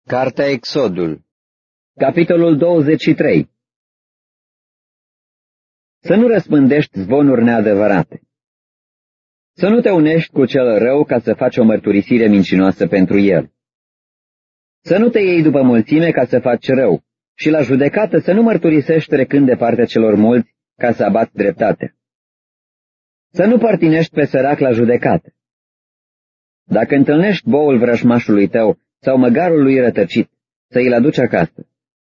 Cartea Exodul, capitolul 23. Să nu răspândești zvonuri neadevărate. Să nu te unești cu cel rău ca să faci o mărturisire mincinoasă pentru el. Să nu te iei după mulțime ca să faci rău și la judecată să nu mărturisești trecând de partea celor mulți ca să abați dreptatea. Să nu părtinești pe sărac la judecată. Dacă întâlnești boul vrăjmașului tău sau măgarul lui rătăcit, să îl aduci acasă.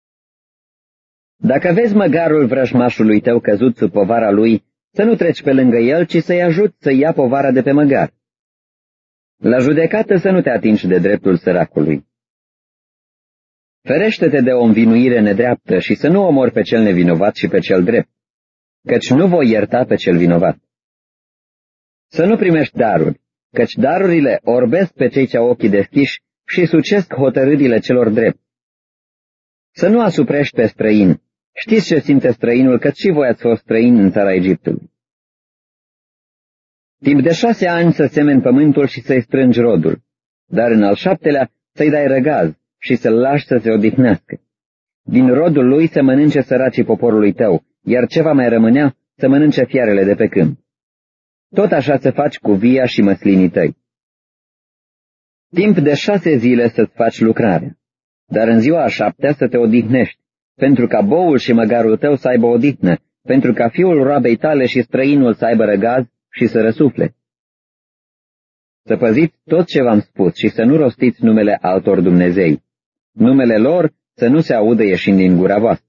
Dacă vezi măgarul vrăjmașului tău căzut sub povara lui, să nu treci pe lângă el, ci să-i ajuți să ia povara de pe măgar. La judecată să nu te atingi de dreptul săracului. Ferește-te de o învinuire nedreaptă și să nu omori pe cel nevinovat și pe cel drept, căci nu voi ierta pe cel vinovat. Să nu primești daruri, căci darurile orbesc pe cei ce au ochii deschiși și sucesc hotărârile celor drepți. Să nu asuprești pe străin. Știți ce simte străinul, căci și voi ați fost străini în țara Egiptului. Timp de 6 ani să semeni pământul și să-i strângi rodul, dar în al 7-lea să-i dai răgaz și să-l lași să se odihnească. Din rodul lui să mănânce săracii poporului tău, iar ce va mai rămânea să mănânce fiarele de pe câmp. Tot așa să faci cu via și măslinii tăi. Timp de 6 zile să-ți faci lucrarea, dar în ziua a 7-a să te odihnești, pentru ca boul și măgarul tău să aibă odihnă, pentru ca fiul roabei tale și străinul să aibă răgaz și să răsufle. Să păziți tot ce v-am spus și să nu rostiți numele altor dumnezei. Numele lor să nu se audă ieșind din gura voastră.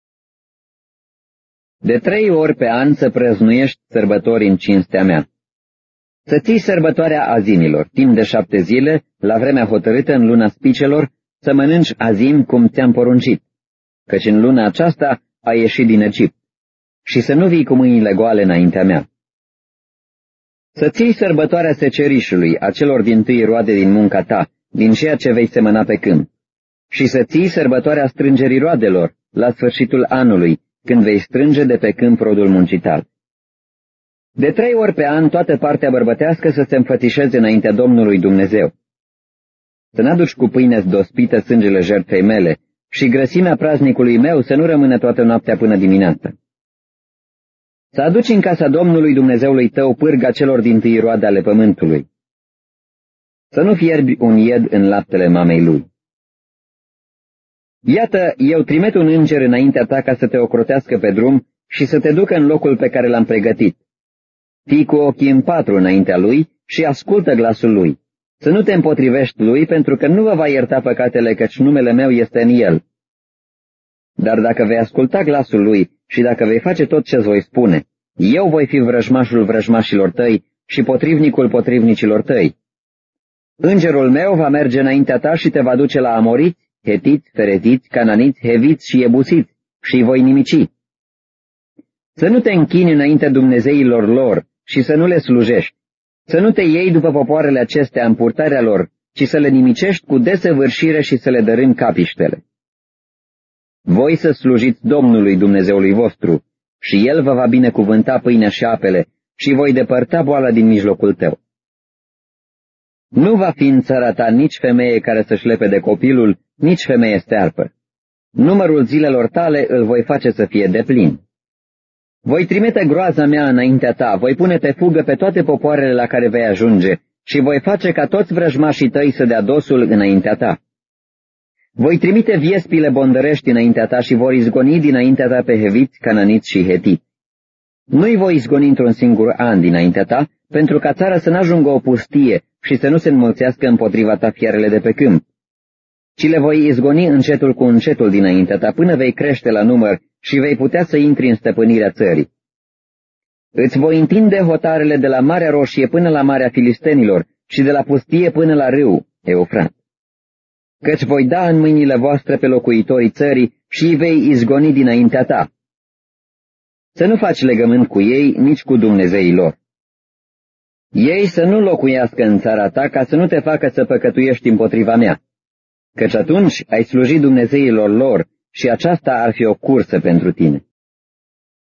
De 3 ori pe an să prăznuiești sărbători în cinstea mea. Să ții sărbătoarea azimilor, timp de 7 zile, la vremea hotărâtă în luna spicelor, să mănânci azim cum ți-am poruncit, căci în luna aceasta ai ieșit din Egipt, și să nu vii cu mâinile goale înaintea mea. Să ții sărbătoarea secerișului, a celor dintâi roade din munca ta, din ceea ce vei semăna pe câmp, și să ții sărbătoarea strângerii roadelor, la sfârșitul anului, când vei strânge de pe câmp rodul muncital. De 3 ori pe an toată partea bărbătească să se înfățișeze înaintea Domnului Dumnezeu. Să n-aduci cu pâine zdospită sângele jertfei mele și grăsimea praznicului meu să nu rămână toată noaptea până dimineață. Să aduci în casa Domnului Dumnezeului tău pârga celor dintâi roade ale pământului. Să nu fierbi un ied în laptele mamei lui. Iată, eu trimit un înger înaintea ta ca să te ocrotească pe drum și să te ducă în locul pe care l-am pregătit. Fii cu ochii în 4 înaintea lui și ascultă glasul lui. Să nu te împotrivești lui, pentru că nu vă va ierta păcatele, căci numele meu este în el. Dar dacă vei asculta glasul lui și dacă vei face tot ce-ți voi spune, eu voi fi vrăjmașul vrăjmașilor tăi și potrivnicul potrivnicilor tăi. Îngerul meu va merge înaintea ta și te va duce la amoriți, hetiți, fereziți, cananiți, heviți și ebusiți și îi voi nimici. Să nu te închini înaintea dumnezeilor lor și să nu le slujești. Să nu te iei după popoarele acestea în purtarea lor, ci să le nimicești cu desăvârșire și să le dărâmi capiștele. Voi să slujiți Domnului Dumnezeului vostru și El vă va binecuvânta pâinea și apele și voi depărta boala din mijlocul tău. Nu va fi în țara ta nici femeie care să-și lepede copilul, nici femeie stearpă. Numărul zilelor tale îl voi face să fie deplin. Voi trimite groaza mea înaintea ta, voi pune pe fugă pe toate popoarele la care vei ajunge și voi face ca toți vrăjmașii tăi să dea dosul înaintea ta. Voi trimite viespile bondărești înaintea ta și vor izgoni dinaintea ta pe heviți, cananiți și hetiți. Nu-i voi izgoni într-un singur an dinaintea ta, pentru ca țara să n-ajungă o pustie și să nu se înmulțească împotriva ta fiarele de pe câmp, ci le voi izgoni încetul cu încetul dinaintea ta până vei crește la număr și vei putea să intri în stăpânirea țării. Îți voi întinde hotarele de la Marea Roșie până la Marea Filistenilor și de la pustie până la râu Eufrat. Căci voi da în mâinile voastre pe locuitorii țării și îi vei izgoni dinaintea ta. Să nu faci legământ cu ei, nici cu dumnezeii lor. Ei să nu locuiască în țara ta ca să nu te facă să păcătuiești împotriva mea, căci atunci ai slujit dumnezeilor lor și aceasta ar fi o cursă pentru tine.